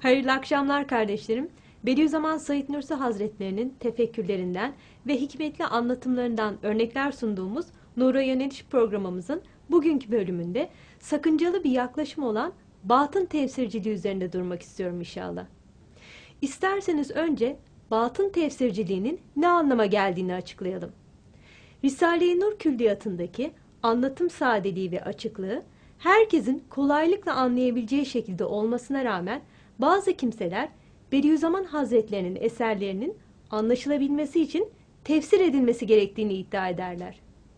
Hayırlı akşamlar kardeşlerim. Bediüzzaman Said Nursi Hazretlerinin tefekkürlerinden ve hikmetli anlatımlarından örnekler sunduğumuz Nur'a Yöneliş programımızın bugünkü bölümünde sakıncalı bir yaklaşım olan batın tefsirciliği üzerinde durmak istiyorum inşallah. İsterseniz önce batın tefsirciliğinin ne anlama geldiğini açıklayalım. Risale-i Nur Külliyatı'ndaki anlatım sadeliği ve açıklığı herkesin kolaylıkla anlayabileceği şekilde olmasına rağmen bazı kimseler Bediüzzaman Hazretlerinin eserlerinin anlaşılabilmesi için tefsir edilmesi gerektiğini iddia ederler.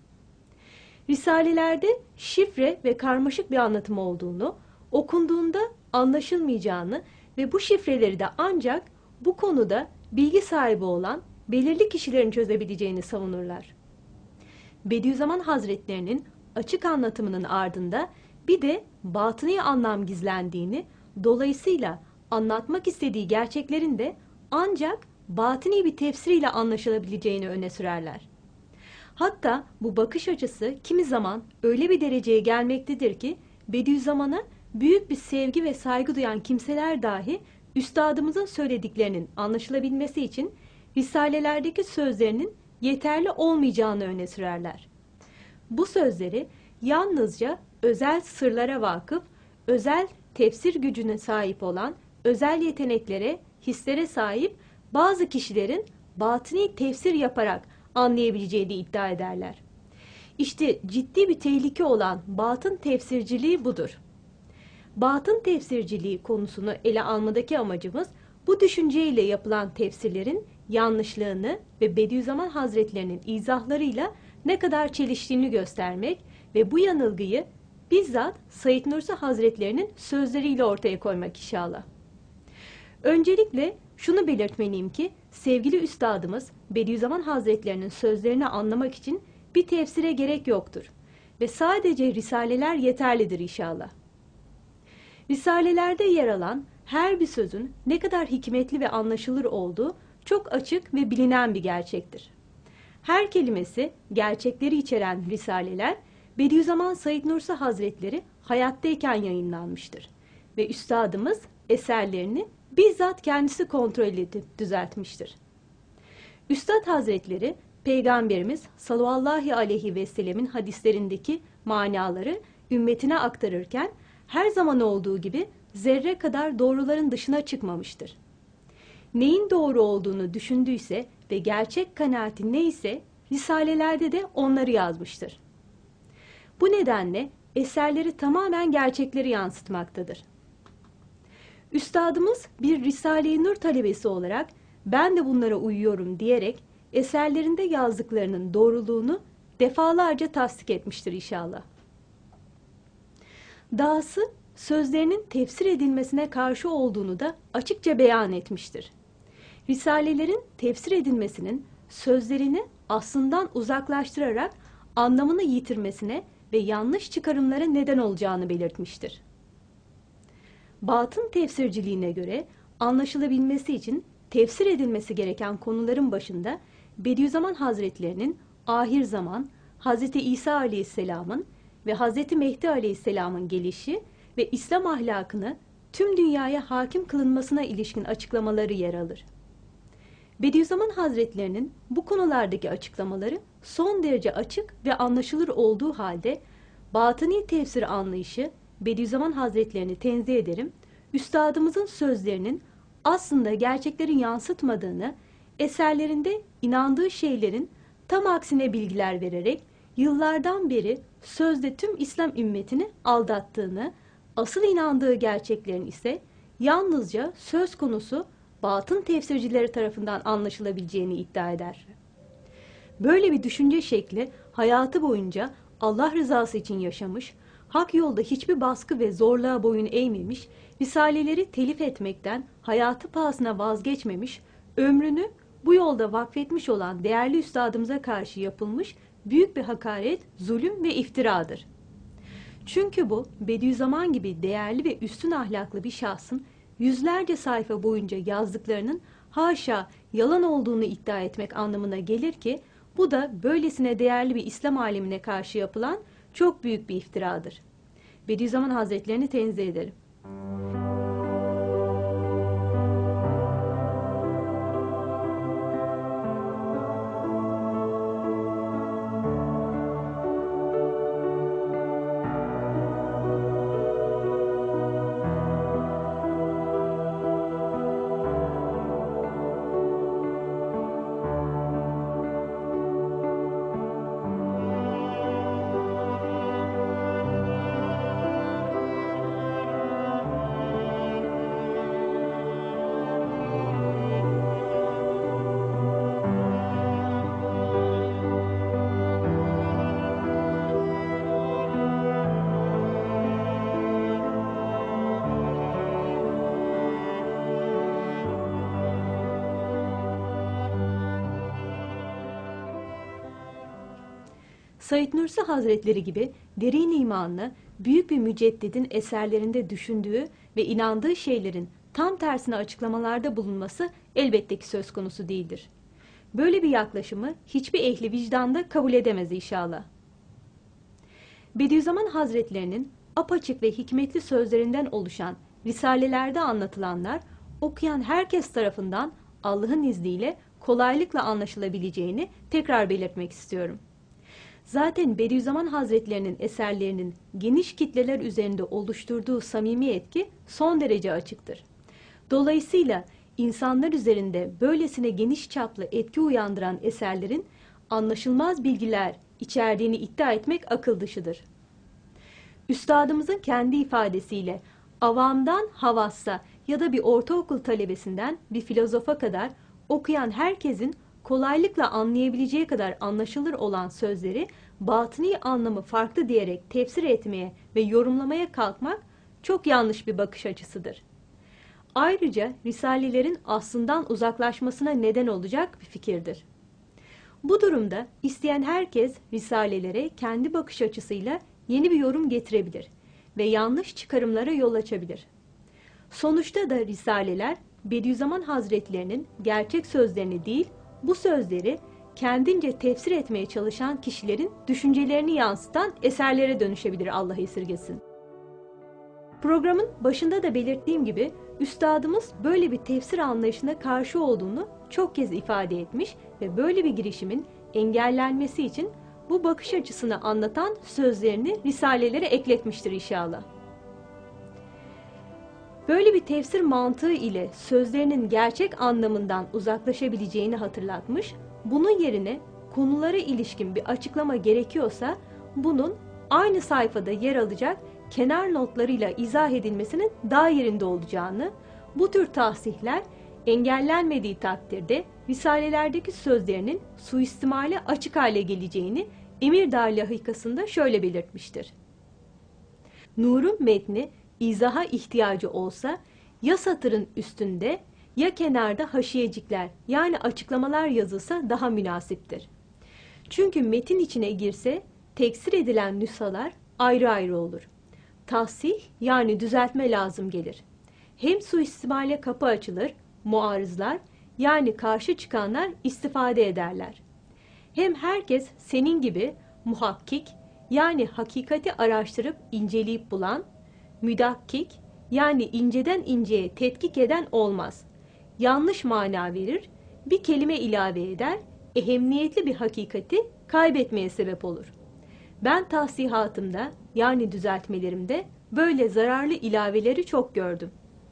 Risalelerde şifre ve karmaşık bir anlatım olduğunu, okunduğunda anlaşılmayacağını ve bu şifreleri de ancak bu konuda bilgi sahibi olan belirli kişilerin çözebileceğini savunurlar. Bediüzzaman Hazretlerinin açık anlatımının ardında bir de batıni anlam gizlendiğini, dolayısıyla anlatmak istediği gerçeklerin de ancak batini bir tefsiriyle anlaşılabileceğini öne sürerler. Hatta bu bakış açısı kimi zaman öyle bir dereceye gelmektedir ki Bediüzzaman'a büyük bir sevgi ve saygı duyan kimseler dahi üstadımızın söylediklerinin anlaşılabilmesi için risalelerdeki sözlerinin yeterli olmayacağını öne sürerler. Bu sözleri yalnızca özel sırlara vakıf, özel tefsir gücüne sahip olan, özel yeteneklere, hislere sahip bazı kişilerin batini tefsir yaparak anlayabileceğini iddia ederler. İşte ciddi bir tehlike olan batın tefsirciliği budur. Batın tefsirciliği konusunu ele almadaki amacımız bu düşünceyle yapılan tefsirlerin yanlışlığını ve Bediüzzaman Hazretlerinin izahlarıyla ne kadar çeliştiğini göstermek ve bu yanılgıyı bizzat Said Nursi Hazretlerinin sözleriyle ortaya koymak inşallah. Öncelikle şunu belirtmeliyim ki sevgili üstadımız Bediüzzaman Hazretlerinin sözlerini anlamak için bir tefsire gerek yoktur ve sadece risaleler yeterlidir inşallah. Risalelerde yer alan her bir sözün ne kadar hikmetli ve anlaşılır olduğu çok açık ve bilinen bir gerçektir. Her kelimesi gerçekleri içeren risaleler Bediüzzaman Said Nursi Hazretleri hayattayken yayınlanmıştır ve üstadımız eserlerini bizzat kendisi kontrol edip düzeltmiştir. Üstad Hazretleri Peygamberimiz sallallahu aleyhi ve sellemin hadislerindeki manaları ümmetine aktarırken her zaman olduğu gibi zerre kadar doğruların dışına çıkmamıştır. Neyin doğru olduğunu düşündüyse ve gerçek kanaati neyse risalelerde de onları yazmıştır. Bu nedenle eserleri tamamen gerçekleri yansıtmaktadır. Üstadımız bir Risale-i Nur talebesi olarak ben de bunlara uyuyorum diyerek eserlerinde yazdıklarının doğruluğunu defalarca tasdik etmiştir inşallah. Dahası sözlerinin tefsir edilmesine karşı olduğunu da açıkça beyan etmiştir. Risalelerin tefsir edilmesinin sözlerini aslından uzaklaştırarak anlamını yitirmesine ve yanlış çıkarımlara neden olacağını belirtmiştir. Batın tefsirciliğine göre anlaşılabilmesi için tefsir edilmesi gereken konuların başında Bediüzzaman Hazretlerinin ahir zaman, Hz. İsa Aleyhisselam'ın ve Hz. Mehdi Aleyhisselam'ın gelişi ve İslam ahlakını tüm dünyaya hakim kılınmasına ilişkin açıklamaları yer alır. Bediüzzaman Hazretlerinin bu konulardaki açıklamaları son derece açık ve anlaşılır olduğu halde batıni tefsir anlayışı Bediüzzaman Hazretlerini tenzih ederim, üstadımızın sözlerinin aslında gerçekleri yansıtmadığını, eserlerinde inandığı şeylerin tam aksine bilgiler vererek yıllardan beri sözde tüm İslam ümmetini aldattığını, asıl inandığı gerçeklerin ise yalnızca söz konusu batın tefsircileri tarafından anlaşılabileceğini iddia eder. Böyle bir düşünce şekli hayatı boyunca Allah rızası için yaşamış, hak yolda hiçbir baskı ve zorluğa boyun eğmemiş, risaleleri telif etmekten hayatı pahasına vazgeçmemiş, ömrünü bu yolda vakfetmiş olan değerli üstadımıza karşı yapılmış büyük bir hakaret, zulüm ve iftiradır. Çünkü bu Bediüzzaman gibi değerli ve üstün ahlaklı bir şahsın yüzlerce sayfa boyunca yazdıklarının haşa yalan olduğunu iddia etmek anlamına gelir ki bu da böylesine değerli bir İslam alemine karşı yapılan çok büyük bir iftiradır. Bediüzzaman Hazretlerini tenzih ederim. Said Nursi Hazretleri gibi derin imanlı, büyük bir müceddidin eserlerinde düşündüğü ve inandığı şeylerin tam tersine açıklamalarda bulunması elbette ki söz konusu değildir. Böyle bir yaklaşımı hiçbir ehli vicdanda kabul edemez inşallah. Bediüzzaman Hazretlerinin apaçık ve hikmetli sözlerinden oluşan risalelerde anlatılanlar, okuyan herkes tarafından Allah'ın izniyle kolaylıkla anlaşılabileceğini tekrar belirtmek istiyorum. Zaten Bediüzzaman Hazretlerinin eserlerinin geniş kitleler üzerinde oluşturduğu samimi etki son derece açıktır. Dolayısıyla insanlar üzerinde böylesine geniş çaplı etki uyandıran eserlerin anlaşılmaz bilgiler içerdiğini iddia etmek akıl dışıdır. Üstadımızın kendi ifadesiyle avamdan havassa ya da bir ortaokul talebesinden bir filozofa kadar okuyan herkesin kolaylıkla anlayabileceği kadar anlaşılır olan sözleri batıni anlamı farklı diyerek tefsir etmeye ve yorumlamaya kalkmak çok yanlış bir bakış açısıdır. Ayrıca risalelerin aslından uzaklaşmasına neden olacak bir fikirdir. Bu durumda isteyen herkes risalelere kendi bakış açısıyla yeni bir yorum getirebilir ve yanlış çıkarımlara yol açabilir. Sonuçta da risaleler Bediüzzaman Hazretlerinin gerçek sözlerini değil, bu sözleri kendince tefsir etmeye çalışan kişilerin düşüncelerini yansıtan eserlere dönüşebilir, Allah esirgesin. Programın başında da belirttiğim gibi üstadımız böyle bir tefsir anlayışına karşı olduğunu çok kez ifade etmiş ve böyle bir girişimin engellenmesi için bu bakış açısını anlatan sözlerini risalelere ekletmiştir inşallah. Böyle bir tefsir mantığı ile sözlerinin gerçek anlamından uzaklaşabileceğini hatırlatmış, bunun yerine konulara ilişkin bir açıklama gerekiyorsa bunun aynı sayfada yer alacak kenar notlarıyla izah edilmesinin daha yerinde olacağını, bu tür tahsihler engellenmediği takdirde risalelerdeki sözlerinin suistimale açık hale geleceğini Emirdağ Lahikası'nda şöyle belirtmiştir. Nur'un metni izaha ihtiyacı olsa ya satırın üstünde ya kenarda haşiyecikler yani açıklamalar yazılsa daha münasiptir. Çünkü metin içine girse teksir edilen nüshalar ayrı ayrı olur. Tahsih yani düzeltme lazım gelir. Hem suistimale kapı açılır, muarızlar yani karşı çıkanlar istifade ederler. Hem herkes senin gibi muhakkik yani hakikati araştırıp inceleyip bulan, müdakkik yani inceden inceye tetkik eden olmaz. Yanlış mana verir, bir kelime ilave eder, ehemmiyetli bir hakikati kaybetmeye sebep olur. Ben tahsihatımda yani düzeltmelerimde böyle zararlı ilaveleri çok gördüm.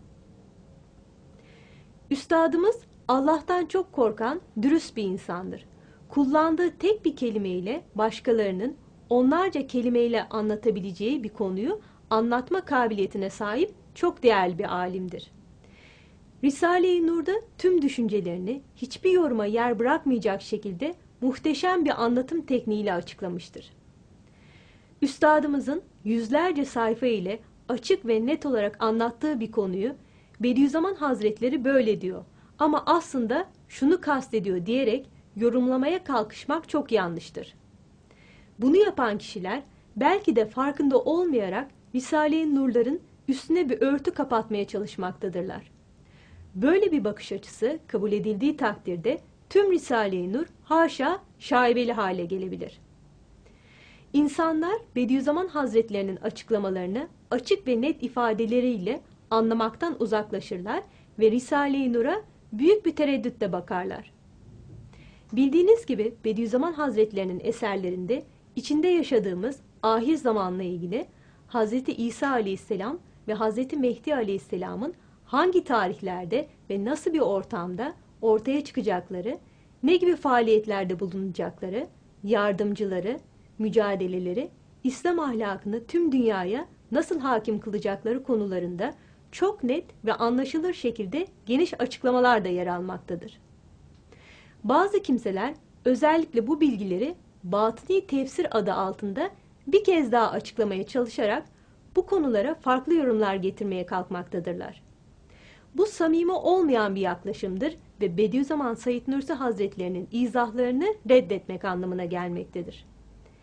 Üstadımız Allah'tan çok korkan dürüst bir insandır. Kullandığı tek bir kelimeyle başkalarının onlarca kelimeyle anlatabileceği bir konuyu anlatma kabiliyetine sahip çok değerli bir alimdir. Risale-i Nur'da tüm düşüncelerini hiçbir yoruma yer bırakmayacak şekilde muhteşem bir anlatım tekniğiyle açıklamıştır. Üstadımızın yüzlerce sayfa ile açık ve net olarak anlattığı bir konuyu Bediüzzaman Hazretleri böyle diyor ama aslında şunu kastediyor diyerek yorumlamaya kalkışmak çok yanlıştır. Bunu yapan kişiler belki de farkında olmayarak Risale-i Nur'ların üstüne bir örtü kapatmaya çalışmaktadırlar. Böyle bir bakış açısı kabul edildiği takdirde tüm Risale-i Nur haşa şaibeli hale gelebilir. İnsanlar Bediüzzaman Hazretlerinin açıklamalarını açık ve net ifadeleriyle anlamaktan uzaklaşırlar ve Risale-i Nur'a büyük bir tereddütle bakarlar. Bildiğiniz gibi Bediüzzaman Hazretlerinin eserlerinde içinde yaşadığımız ahir zamanla ilgili Hz. İsa Aleyhisselam ve Hz. Mehdi Aleyhisselam'ın hangi tarihlerde ve nasıl bir ortamda ortaya çıkacakları, ne gibi faaliyetlerde bulunacakları, yardımcıları, mücadeleleri, İslam ahlakını tüm dünyaya nasıl hakim kılacakları konularında çok net ve anlaşılır şekilde geniş açıklamalar da yer almaktadır. Bazı kimseler özellikle bu bilgileri batıni tefsir adı altında bir kez daha açıklamaya çalışarak bu konulara farklı yorumlar getirmeye kalkmaktadırlar. Bu samimi olmayan bir yaklaşımdır ve Bediüzzaman Said Nursi Hazretlerinin izahlarını reddetmek anlamına gelmektedir.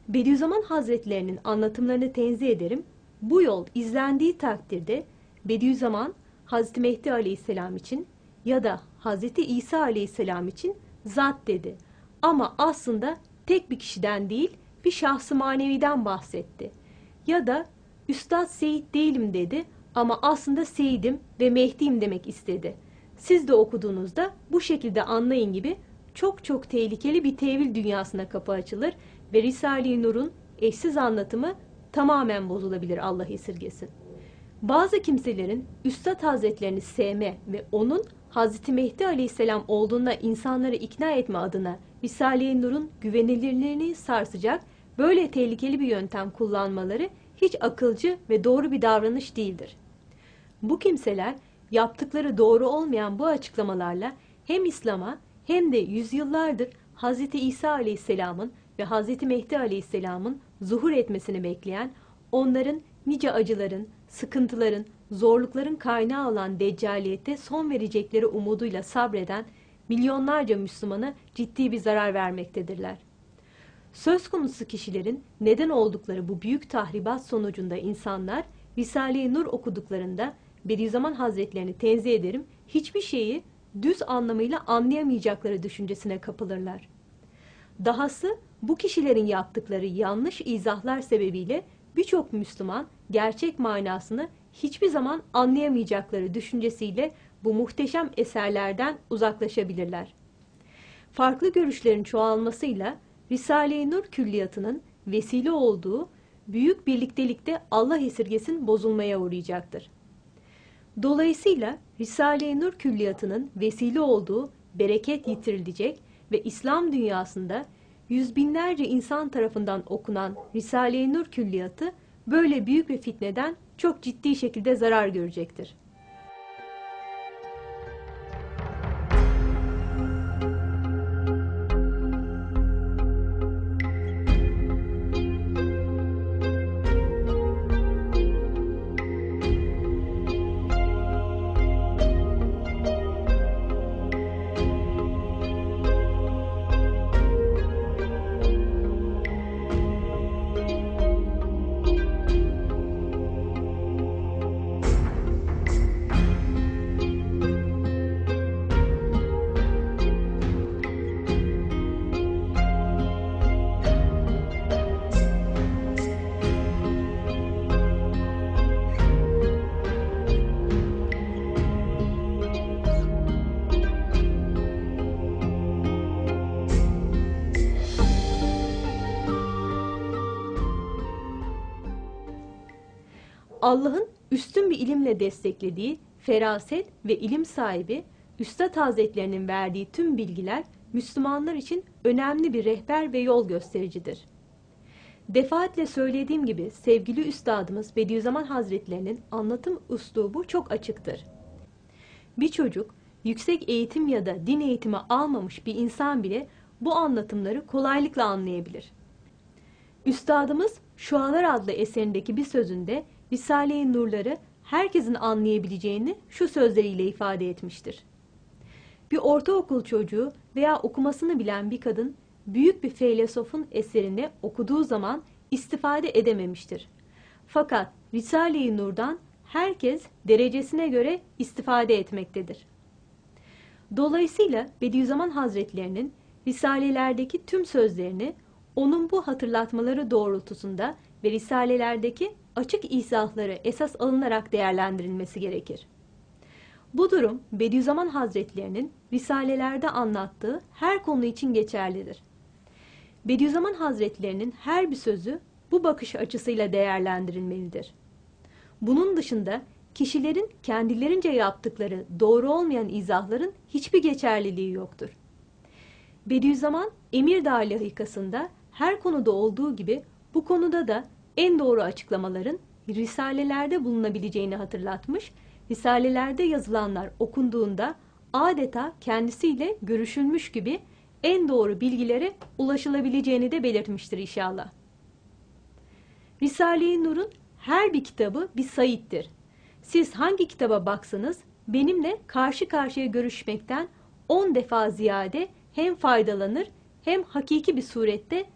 Bediüzzaman Hazretlerinin anlatımlarını tenzih ederim. Bu yol izlendiği takdirde Bediüzzaman Hazreti Mehdi Aleyhisselam için ya da Hazreti İsa Aleyhisselam için zat dedi. Ama aslında tek bir kişiden değil, bir şahsı maneviden bahsetti. Ya da Üstad Seyit değilim dedi ama aslında Seyidim ve Mehdi'yim demek istedi. Siz de okuduğunuzda bu şekilde anlayın gibi çok çok tehlikeli bir tevil dünyasına kapı açılır ve Risale-i Nur'un eşsiz anlatımı tamamen bozulabilir, Allah esirgesin. Bazı kimselerin Üstad Hazretlerini sevme ve onun Hazreti Mehdi Aleyhisselam olduğuna insanları ikna etme adına Risale-i Nur'un güvenilirliğini sarsacak böyle tehlikeli bir yöntem kullanmaları hiç akılcı ve doğru bir davranış değildir. Bu kimseler yaptıkları doğru olmayan bu açıklamalarla hem İslam'a hem de yüzyıllardır Hazreti İsa Aleyhisselam'ın ve Hazreti Mehdi Aleyhisselam'ın zuhur etmesini bekleyen, onların nice acıların, sıkıntıların, zorlukların kaynağı olan deccaliyete son verecekleri umuduyla sabreden milyonlarca Müslümana ciddi bir zarar vermektedirler. Söz konusu kişilerin neden oldukları bu büyük tahribat sonucunda insanlar Risale-i Nur okuduklarında Bediüzzaman Hazretlerini tenzih ederim, hiçbir şeyi düz anlamıyla anlayamayacakları düşüncesine kapılırlar. Dahası bu kişilerin yaptıkları yanlış izahlar sebebiyle birçok Müslüman gerçek manasını hiçbir zaman anlayamayacakları düşüncesiyle bu muhteşem eserlerden uzaklaşabilirler. Farklı görüşlerin çoğalmasıyla Risale-i Nur külliyatının vesile olduğu büyük birliktelikte Allah esirgesin bozulmaya uğrayacaktır. Dolayısıyla Risale-i Nur külliyatının vesile olduğu bereket yitirilecek ve İslam dünyasında yüz binlerce insan tarafından okunan Risale-i Nur külliyatı böyle büyük bir fitneden çok ciddi şekilde zarar görecektir. Allah'ın üstün bir ilimle desteklediği feraset ve ilim sahibi Üstad Hazretlerinin verdiği tüm bilgiler Müslümanlar için önemli bir rehber ve yol göstericidir. Defaatle söylediğim gibi sevgili Üstadımız Bediüzzaman Hazretlerinin anlatım üslubu çok açıktır. Bir çocuk, yüksek eğitim ya da din eğitimi almamış bir insan bile bu anlatımları kolaylıkla anlayabilir. Üstadımız Şualar adlı eserindeki bir sözünde Risale-i Nur'ları herkesin anlayabileceğini şu sözleriyle ifade etmiştir. Bir ortaokul çocuğu veya okumasını bilen bir kadın büyük bir filozofun eserini okuduğu zaman istifade edememiştir. Fakat Risale-i Nur'dan herkes derecesine göre istifade etmektedir. Dolayısıyla Bediüzzaman Hazretlerinin Risalelerdeki tüm sözlerini onun bu hatırlatmaları doğrultusunda ve Risalelerdeki açık izahları esas alınarak değerlendirilmesi gerekir. Bu durum Bediüzzaman Hazretlerinin Risalelerde anlattığı her konu için geçerlidir. Bediüzzaman Hazretlerinin her bir sözü bu bakış açısıyla değerlendirilmelidir. Bunun dışında kişilerin kendilerince yaptıkları doğru olmayan izahların hiçbir geçerliliği yoktur. Bediüzzaman Emirdağ Lahikası'nda her konuda olduğu gibi bu konuda da en doğru açıklamaların Risalelerde bulunabileceğini hatırlatmış, Risalelerde yazılanlar okunduğunda adeta kendisiyle görüşülmüş gibi en doğru bilgilere ulaşılabileceğini de belirtmiştir inşallah. Risale-i Nur'un her bir kitabı bir sayittir. Siz hangi kitaba baksanız benimle karşı karşıya görüşmekten 10 defa ziyade hem faydalanır hem hakiki bir surette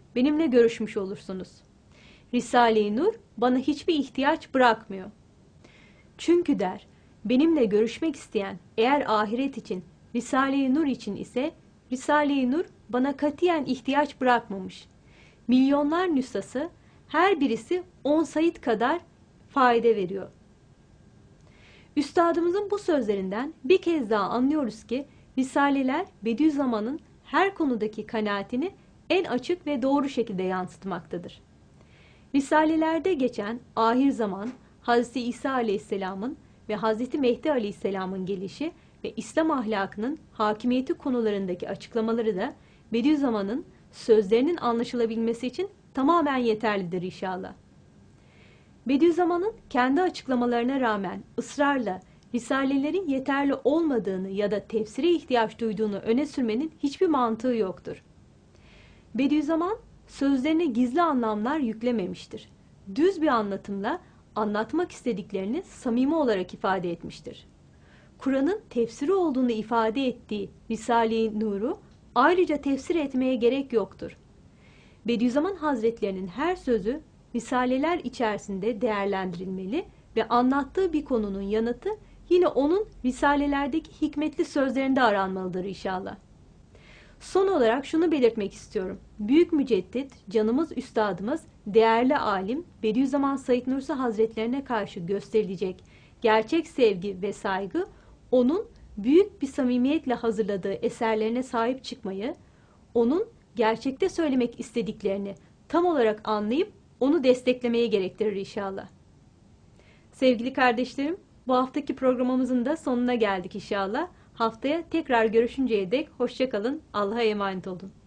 benimle görüşmüş olursunuz. Risale-i Nur bana hiçbir ihtiyaç bırakmıyor. Çünkü der, benimle görüşmek isteyen eğer ahiret için, Risale-i Nur için ise Risale-i Nur bana katiyen ihtiyaç bırakmamış. Milyonlar nüshası, her birisi 10 sayit kadar fayda veriyor. Üstadımızın bu sözlerinden bir kez daha anlıyoruz ki Risaleler Bediüzzaman'ın her konudaki kanaatini en açık ve doğru şekilde yansıtmaktadır. Risalelerde geçen ahir zaman, Hz. İsa Aleyhisselam'ın ve Hz. Mehdi Aleyhisselam'ın gelişi ve İslam ahlakının hakimiyeti konularındaki açıklamaları da Bediüzzaman'ın sözlerinin anlaşılabilmesi için tamamen yeterlidir inşallah. Bediüzzaman'ın kendi açıklamalarına rağmen ısrarla risalelerin yeterli olmadığını ya da tefsire ihtiyaç duyduğunu öne sürmenin hiçbir mantığı yoktur. Bediüzzaman sözlerine gizli anlamlar yüklememiştir. Düz bir anlatımla anlatmak istediklerini samimi olarak ifade etmiştir. Kur'an'ın tefsiri olduğunu ifade ettiği Risale-i Nur'u ayrıca tefsir etmeye gerek yoktur. Bediüzzaman Hazretlerinin her sözü risaleler içerisinde değerlendirilmeli ve anlattığı bir konunun yanıtı yine onun risalelerdeki hikmetli sözlerinde aranmalıdır inşallah. Son olarak şunu belirtmek istiyorum. Büyük müceddit, canımız üstadımız, değerli alim Bediüzzaman Said Nursi Hazretlerine karşı gösterilecek gerçek sevgi ve saygı, onun büyük bir samimiyetle hazırladığı eserlerine sahip çıkmayı, onun gerçekte söylemek istediklerini tam olarak anlayıp onu desteklemeye gerektirir inşallah. Sevgili kardeşlerim, bu haftaki programımızın da sonuna geldik inşallah. Haftaya tekrar görüşünceye dek hoşça kalın, Allah'a emanet olun.